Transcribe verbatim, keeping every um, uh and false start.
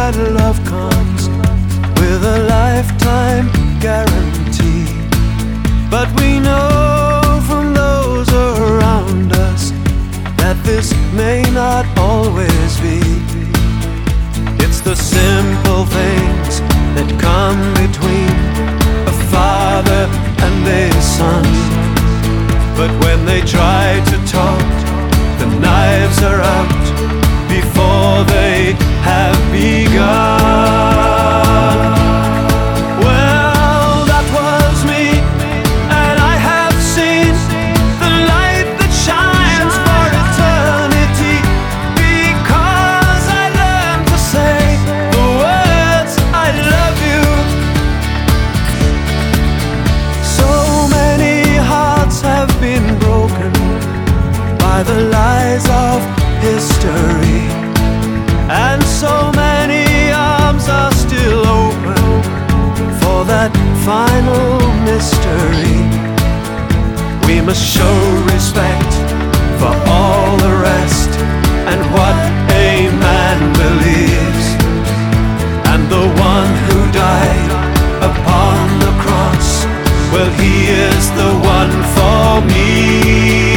that love comes with a lifetime guarantee. But we know from those around us that this may not always be. It's the simple things that come between a father and a son. But when they try to talk, the knives are out before they have begun. Well, that was me, and I have seen the light that shines for eternity, because I learned to say the words I love you. So many hearts have been broken by the lies of history, and so many arms are still open for that final mystery. We must show respect for all the rest and what a man believes. And the one who died upon the cross, well, he is the one for me.